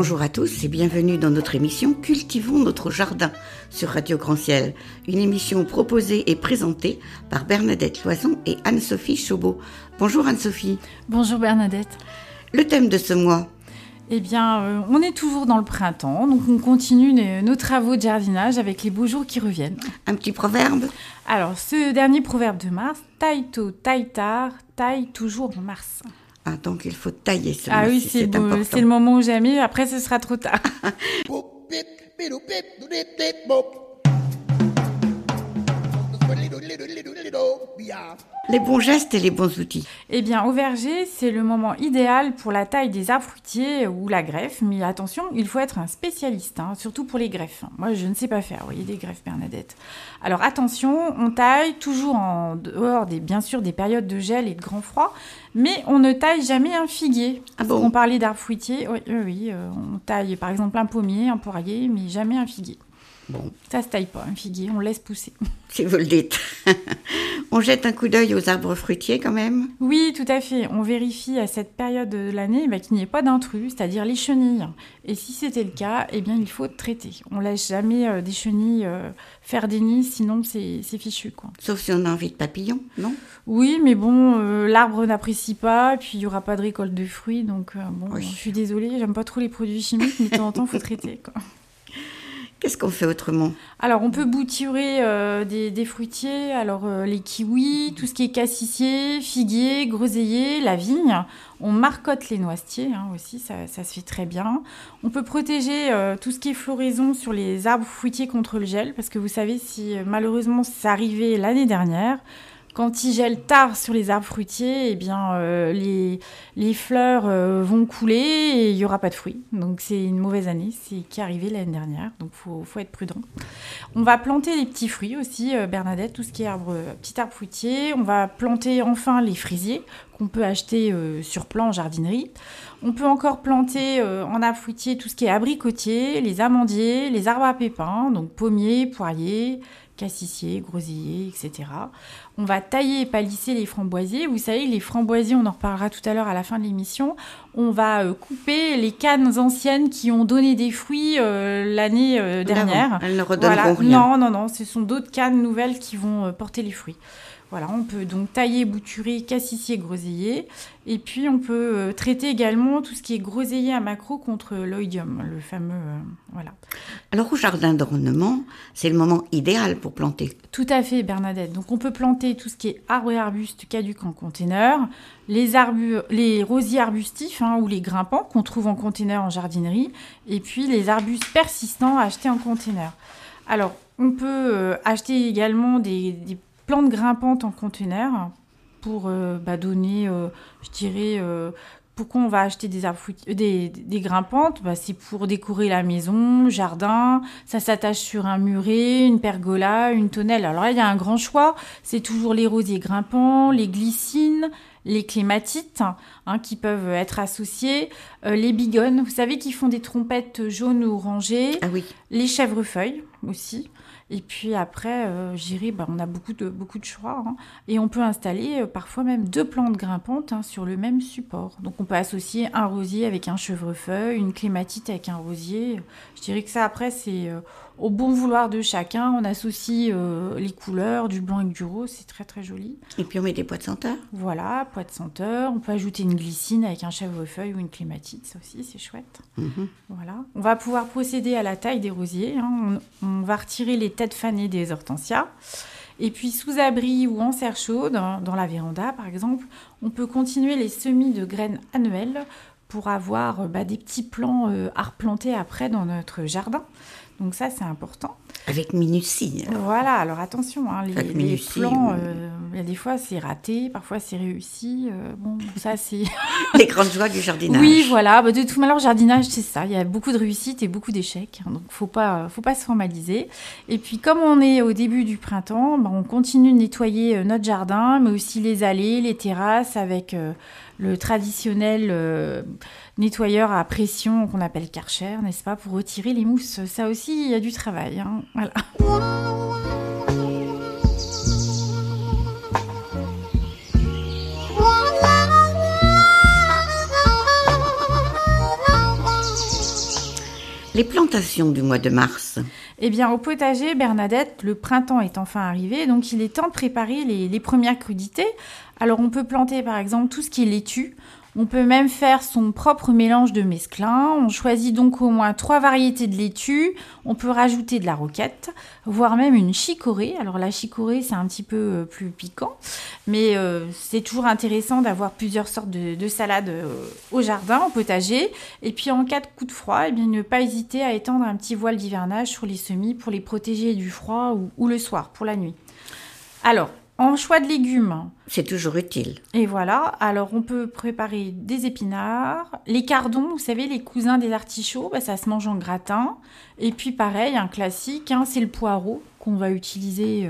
Bonjour à tous et bienvenue dans notre émission Cultivons notre jardin sur Radio Grand Ciel. Une émission proposée et présentée par Bernadette Loison et Anne-Sophie Chaubeau. Bonjour Anne-Sophie. Bonjour Bernadette. Le thème de ce mois? Eh bien, on est toujours dans le printemps, donc on continue nos travaux de jardinage avec les beaux jours qui reviennent. Un petit proverbe? Alors, ce dernier proverbe de mars, taille tôt, taille tard, taille toujours en mars. Ah, donc il faut tailler ce Ah mois-ci, oui, c'est important. c'est le moment ou jamais, après ce sera trop tard. Les bons gestes et les bons outils. Eh bien, au verger, c'est le moment idéal pour la taille des arbres fruitiers ou la greffe. Mais attention, il faut être un spécialiste, surtout pour les greffes. Moi, je ne sais pas faire, vous voyez, des greffes, Bernadette. Alors, attention, on taille toujours en dehors, bien sûr, des périodes de gel et de grand froid. Mais on ne taille jamais un figuier. Ah bon? On parlait d'arbres fruitiers. Oui, on taille par exemple un pommier, un poirier, mais jamais un figuier. Bon, Ça se taille pas, un figuier, on le laisse pousser. si vous le dites. On jette un coup d'œil aux arbres fruitiers quand même? Oui, tout à fait. On vérifie à cette période de l'année qu'il n'y ait pas d'intrus, c'est-à-dire les chenilles. Et si c'était le cas, eh bien, il faut traiter. On laisse jamais des chenilles faire des nids, sinon c'est fichu, quoi. Sauf si on a envie de papillons, non? Oui, mais bon, l'arbre n'apprécie pas, puis il n'y aura pas de récolte de fruits, donc Oui. je suis désolée, j'aime pas trop les produits chimiques, mais de temps en temps, il faut traiter, quoi. Qu'est-ce qu'on fait autrement? Alors, on peut bouturer des fruitiers, alors les kiwis, tout ce qui est cassissier, figuier, groseillier, la vigne. On marcotte les noisetiers aussi, ça se fait très bien. On peut protéger tout ce qui est floraison sur les arbres fruitiers contre le gel, parce que vous savez, si malheureusement c'est arrivé l'année dernière, quand il gèle tard sur les arbres fruitiers, eh bien, les fleurs vont couler et il n'y aura pas de fruits. Donc, c'est une mauvaise année, c'est qui est arrivé l'année dernière. Donc, il faut être prudent. On va planter les petits fruits aussi, Bernadette, tout ce qui est petit arbre fruitier. On va planter enfin les fraisiers qu'on peut acheter sur plan en jardinerie. On peut encore planter en arbre fruitier tout ce qui est abricotier, les amandiers, les arbres à pépins, donc pommiers, poiriers, cassissier, groseillier, etc. On va tailler et palisser les framboisiers. Vous savez, les framboisiers, on en reparlera tout à l'heure à la fin de l'émission. On va couper les cannes anciennes qui ont donné des fruits l'année dernière. Elles ne redonneront rien. Non, ce sont d'autres cannes nouvelles qui vont porter les fruits. Voilà, on peut donc tailler, bouturer, cassissier, groseillier. Et puis, on peut traiter également tout ce qui est groseillier à macro contre l'oïdium, le fameux... voilà. Alors au jardin d'ornement, c'est le moment idéal pour planter. Tout à fait, Bernadette. Donc, on peut planter tout ce qui est arbres et arbustes caducs en container, les rosiers arbustifs ou les grimpants qu'on trouve en container en jardinerie, et puis les arbustes persistants achetés en container. Alors, on peut acheter également des plantes grimpantes en conteneur pour donner, je dirais, pourquoi on va acheter des arbres des grimpantes? C'est pour décorer la maison, le jardin, ça s'attache sur un muret, une pergola, une tonnelle. Alors là, il y a un grand choix, c'est toujours les rosiers grimpants, les glycines, les clématites qui peuvent être associés, les bigognes, vous savez, qui font des trompettes jaunes ou orangées, Ah oui. les chèvrefeuilles aussi. Et puis après, on a beaucoup de choix. Et on peut installer parfois même 2 plantes grimpantes sur le même support. Donc on peut associer un rosier avec un chevrefeuille, une clématite avec un rosier. Je dirais que ça, après, c'est au bon vouloir de chacun. On associe les couleurs, du blanc avec du rose. C'est très, très joli. Et puis on met des pois de senteur. Voilà, pois de senteur. On peut ajouter une glycine avec un chèvrefeuille ou une clématite. Ça aussi, c'est chouette. Mhm. Voilà. On va pouvoir procéder à la taille des rosiers. On va retirer les têtes fanées des hortensias. Et puis, sous abri ou en serre chaude, dans la véranda par exemple, on peut continuer les semis de graines annuelles pour avoir des petits plants à replanter après dans notre jardin. Donc ça, c'est important. Avec minutie. Voilà, alors attention, les minutie, plants, il y a des fois c'est raté, parfois c'est réussi. Ça c'est... Les grandes joies du jardinage. Oui, voilà. De toute manière, le jardinage, c'est ça. Il y a beaucoup de réussites et beaucoup d'échecs. Donc, faut pas se formaliser. Et puis, comme on est au début du printemps, on continue de nettoyer notre jardin, mais aussi les allées, les terrasses avec le traditionnel nettoyeur à pression qu'on appelle Karcher, n'est-ce pas, pour retirer les mousses. Ça aussi, il y a du travail. Voilà. Les plantations du mois de mars. Eh bien, au potager, Bernadette, le printemps est enfin arrivé, donc il est temps de préparer les premières crudités. Alors, on peut planter, par exemple, tout ce qui est laitue. On peut même faire son propre mélange de mesclun. On choisit donc au moins 3 variétés de laitue. On peut rajouter de la roquette, voire même une chicorée. Alors la chicorée, c'est un petit peu plus piquant, mais c'est toujours intéressant d'avoir plusieurs sortes de salades au jardin, au potager. Et puis en cas de coup de froid, eh bien, ne pas hésiter à étendre un petit voile d'hivernage sur les semis pour les protéger du froid ou le soir, pour la nuit. Alors, en choix de légumes, c'est toujours utile. Et voilà, alors on peut préparer des épinards, les cardons, vous savez, les cousins des artichauts, ça se mange en gratin. Et puis pareil, un classique, c'est le poireau qu'on va utiliser,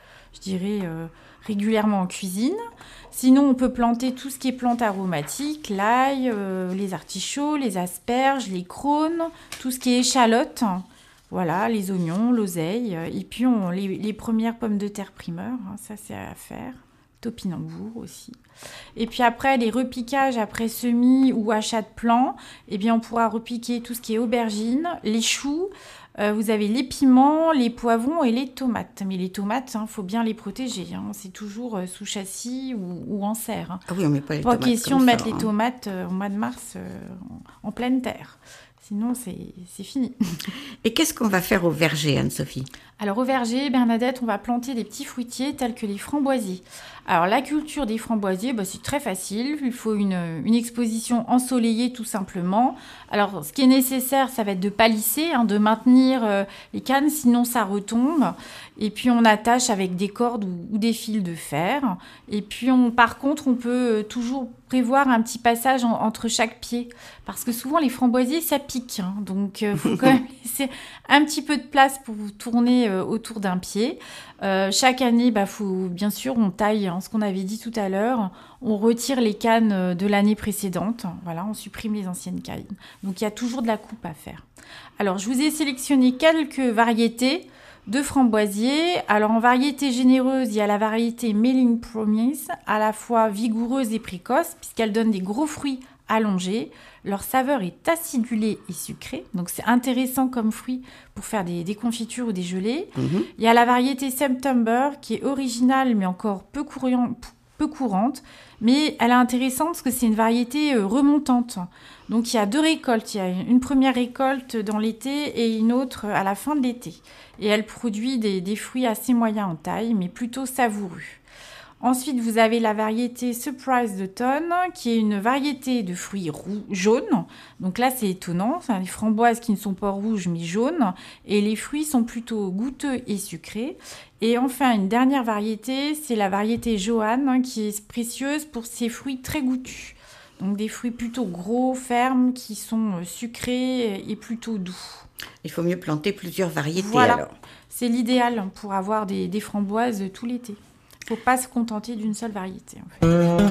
régulièrement en cuisine. Sinon, on peut planter tout ce qui est plantes aromatiques, l'ail, les artichauts, les asperges, les crônes, tout ce qui est échalote. Voilà, les oignons, l'oseille, et puis les premières pommes de terre primeurs, ça c'est à faire. Topinambour aussi. Et puis après, les repiquages après semis ou achat de plants, eh bien on pourra repiquer tout ce qui est aubergines, les choux, vous avez les piments, les poivrons et les tomates. Mais les tomates, faut bien les protéger, c'est toujours sous châssis ou en serre. Ah oui, on met pas les tomates. Pas question de mettre les tomates au mois de mars en pleine terre. Sinon, c'est fini. Et qu'est-ce qu'on va faire au verger, Anne-Sophie ? Alors au verger, Bernadette, on va planter des petits fruitiers tels que les framboisiers. Alors la culture des framboisiers, c'est très facile. Il faut une exposition ensoleillée tout simplement. Alors ce qui est nécessaire, ça va être de palisser, de maintenir les cannes, sinon ça retombe. Et puis on attache avec des cordes ou des fils de fer. Et puis par contre, on peut toujours prévoir un petit passage entre chaque pied. Parce que souvent les framboisiers, ça pique. Donc il faut quand même laisser un petit peu de place pour vous tourner autour d'un pied. Chaque année, faut, bien sûr, on taille, ce qu'on avait dit tout à l'heure, on retire les cannes de l'année précédente. Voilà, on supprime les anciennes cannes. Donc il y a toujours de la coupe à faire. Alors je vous ai sélectionné quelques variétés de framboisiers. Alors en variété généreuse, il y a la variété Melling Promise, à la fois vigoureuse et précoce, puisqu'elle donne des gros fruits allongés. Leur saveur est acidulée et sucrée, donc c'est intéressant comme fruit pour faire des confitures ou des gelées. Il y a la variété September qui est originale mais encore peu courante, mais elle est intéressante parce que c'est une variété remontante. Donc il y a 2 récoltes, il y a une première récolte dans l'été et une autre à la fin de l'été. Et elle produit des fruits assez moyens en taille, mais plutôt savoureux. Ensuite, vous avez la variété Surprise d'automne, qui est une variété de fruits jaunes. Donc là, c'est étonnant, c'est des framboises qui ne sont pas rouges, mais jaunes. Et les fruits sont plutôt goûteux et sucrés. Et enfin, une dernière variété, c'est la variété Johanne, qui est précieuse pour ses fruits très goûtus. Donc des fruits plutôt gros, fermes, qui sont sucrés et plutôt doux. Il faut mieux planter plusieurs variétés, voilà. Alors. C'est l'idéal pour avoir des framboises tout l'été. Il ne faut pas se contenter d'une seule variété. En fait.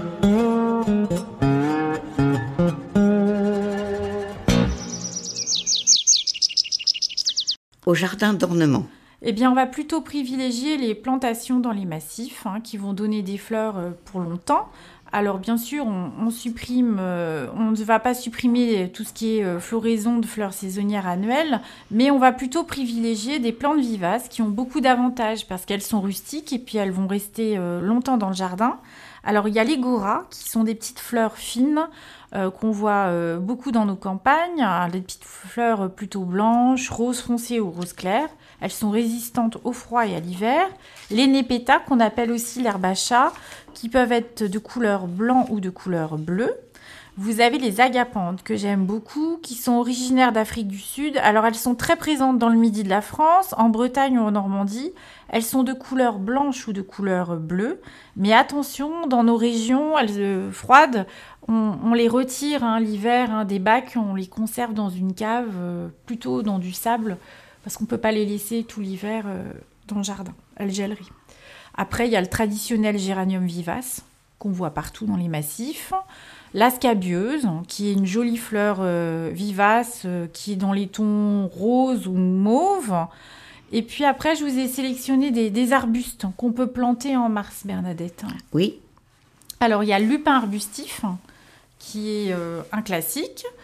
Au jardin d'ornement. Eh bien, on va plutôt privilégier les plantations dans les massifs qui vont donner des fleurs pour longtemps. Alors bien sûr, on ne va pas supprimer tout ce qui est floraison de fleurs saisonnières annuelles, mais on va plutôt privilégier des plantes vivaces qui ont beaucoup d'avantages parce qu'elles sont rustiques et puis elles vont rester longtemps dans le jardin. Alors il y a les goras qui sont des petites fleurs fines qu'on voit beaucoup dans nos campagnes, des petites fleurs plutôt blanches, rose foncé ou rose clair. Elles sont résistantes au froid et à l'hiver. Les népétas, qu'on appelle aussi l'herbe à chat, qui peuvent être de couleur blanc ou de couleur bleue. Vous avez les agapantes, que j'aime beaucoup, qui sont originaires d'Afrique du Sud. Alors, elles sont très présentes dans le midi de la France, en Bretagne ou en Normandie. Elles sont de couleur blanche ou de couleur bleue. Mais attention, dans nos régions froides, on les retire l'hiver des bacs, on les conserve dans une cave, plutôt dans du sable, parce qu'on ne peut pas les laisser tout l'hiver dans le jardin. Elles gèleraient. Après, il y a le traditionnel géranium vivace, qu'on voit partout dans les massifs. La scabieuse, qui est une jolie fleur vivace, qui est dans les tons roses ou mauves. Et puis après, je vous ai sélectionné des arbustes qu'on peut planter en mars, Bernadette. Oui. Alors, il y a le lupin arbustif, qui est un classique.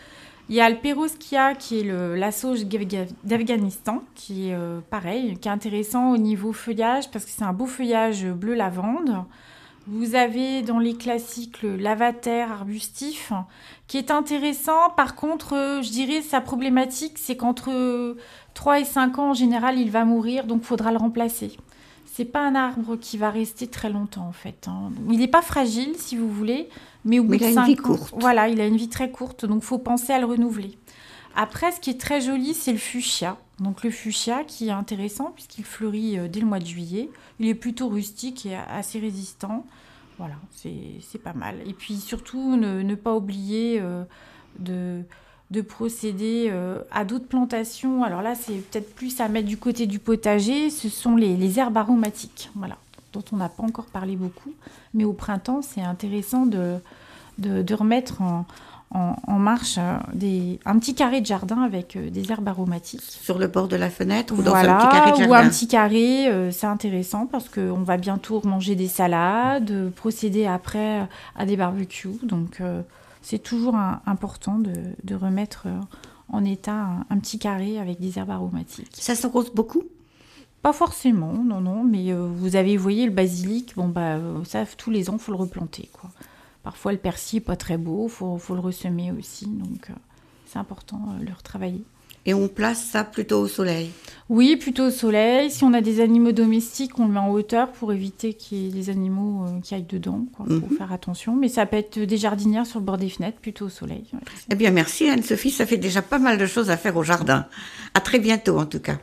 Il y a le Perovskaya, qui est la sauge d'Afghanistan, qui est pareil, qui est intéressant au niveau feuillage, parce que c'est un beau feuillage bleu lavande. Vous avez dans les classiques le lavater arbustif, qui est intéressant. Par contre, je dirais, sa problématique, c'est qu'entre 3 et 5 ans, en général, il va mourir, donc il faudra le remplacer. C'est pas un arbre qui va rester très longtemps, en fait. Il n'est pas fragile, si vous voulez, mais au bout de 5 ans... il a une vie courte. Voilà, il a une vie très courte, donc il faut penser à le renouveler. Après, ce qui est très joli, c'est le fuchsia. Donc le fuchsia qui est intéressant, puisqu'il fleurit dès le mois de juillet. Il est plutôt rustique et assez résistant. Voilà, c'est pas mal. Et puis surtout, ne pas oublier de procéder à d'autres plantations. Alors là, c'est peut-être plus à mettre du côté du potager. Ce sont les herbes aromatiques, voilà, dont on n'a pas encore parlé beaucoup. Mais au printemps, c'est intéressant de remettre en marche un petit carré de jardin avec des herbes aromatiques. Sur le bord de la fenêtre ou dans un petit carré de jardin. Ou un petit carré, c'est intéressant parce qu'on va bientôt manger des salades, procéder après à des barbecues. Donc, c'est toujours important de remettre en état un petit carré avec des herbes aromatiques. Ça s'arrose beaucoup ? Pas forcément, non, mais vous voyez, le basilic, ça, tous les ans, il faut le replanter, quoi. Parfois, le persil n'est pas très beau, faut le ressemer aussi, donc c'est important de le retravailler. Et on place ça plutôt au soleil ? Oui, plutôt au soleil. Si on a des animaux domestiques, on le met en hauteur pour éviter qu'il y ait des animaux qui aillent dedans. Il faut faire attention. Mais ça peut être des jardinières sur le bord des fenêtres, plutôt au soleil. Ouais, eh bien, merci Anne-Sophie. Ça fait déjà pas mal de choses à faire au jardin. À très bientôt, en tout cas.